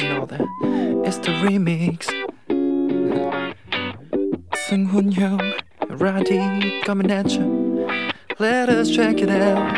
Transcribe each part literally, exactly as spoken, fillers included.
You know that it's the remix. 승훈형 라디 coming at you. Let us check it out.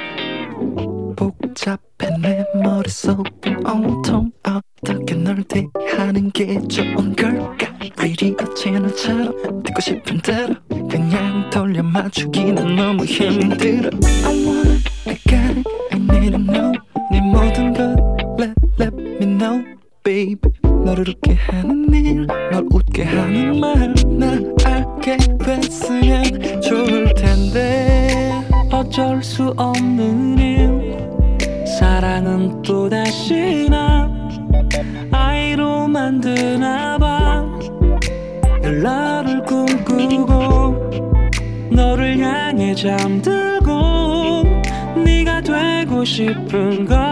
복잡해 내 머릿속은 온통 어떻게 널 대하는 게 좋은 걸까. 라디오 채널처럼 듣고 싶은 대로 그냥 돌려 맞추기는 너무 힘들어. I want it, I got it, I need to know. 네 모든 것 let, let me know baby. 너를 웃게 하는 일, 널 웃게 하는 말 날 알게 됐으면 좋을 텐데. 어쩔 수 없는 일 사랑은 또다시 나 아이로 만드나 봐. 늘 나를 꿈꾸고 너를 향해 잠들고 네가 되고 싶은 걸.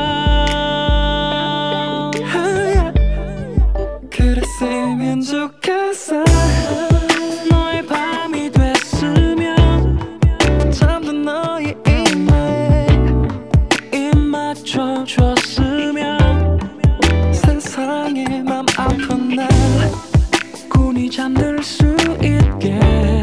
그랬으면 좋겠어. 너의 밤이 됐으면 잠든 너의 이마에 입 맞춰줬으면 세상에 맘 아픈 날 꾼이 잠들 수 있게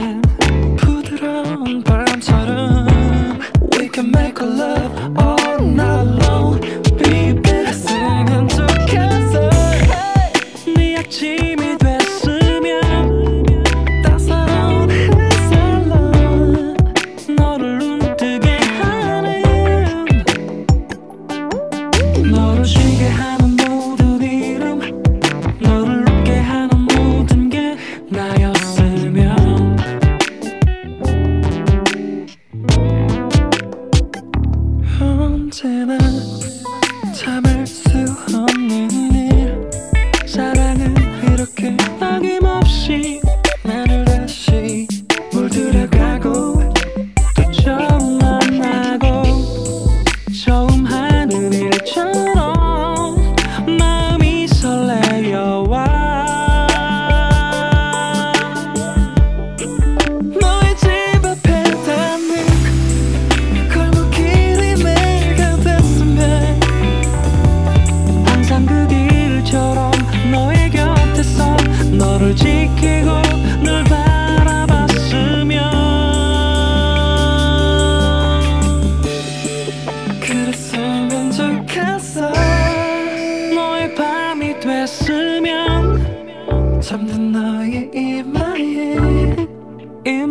부드러운 바람처럼 We can make a love all night long baby. 그랬으면 좋겠어. 네 아침이 됐으면 따사로운 햇살로 너를 눈뜨게 하는 너를 쉬게 하는 모든 이름 너를 웃게 하는 모든 게 나였으면. 언제나 참을 수 없는 일 사랑은 이렇게 아낌없이 나를 다시 물들여가고 또 처음 만나고 처음 하는 일처럼 마음이 설레어와. 너의 집 앞에 닿는 골목길이 내가 됐으면 항상 그 길처럼 너의 곁에서 너를 지키고 널 바라봤으면. 그랬으면 좋겠어. 너의 밤이 됐으면 잠든 너의 이마에 입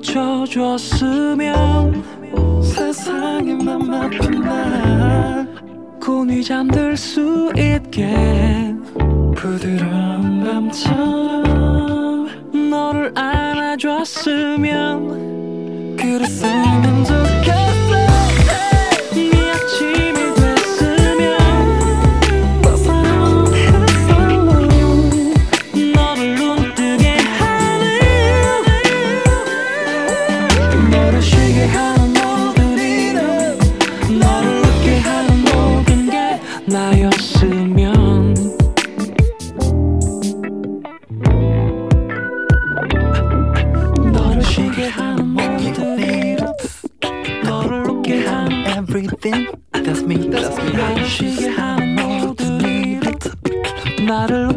맞춰줬으면 세상에 맘 아픈 날 꾼이 잠들 수 있게 부드러운 밤처럼 너를 안아줬으면. 그랬으면 좋겠어. 네 아침이 됐으면 따사로운 햇살로 너를 눈뜨게 하는 너를 쉬게 하는 모든 이름 너를 웃게 하는 모든 게 나였으면. 너를 쉬게 하는 모든 이름 너를 웃게 하는 everything. That's me, that's me. 나를 쉬게 하는 모든 이름 나를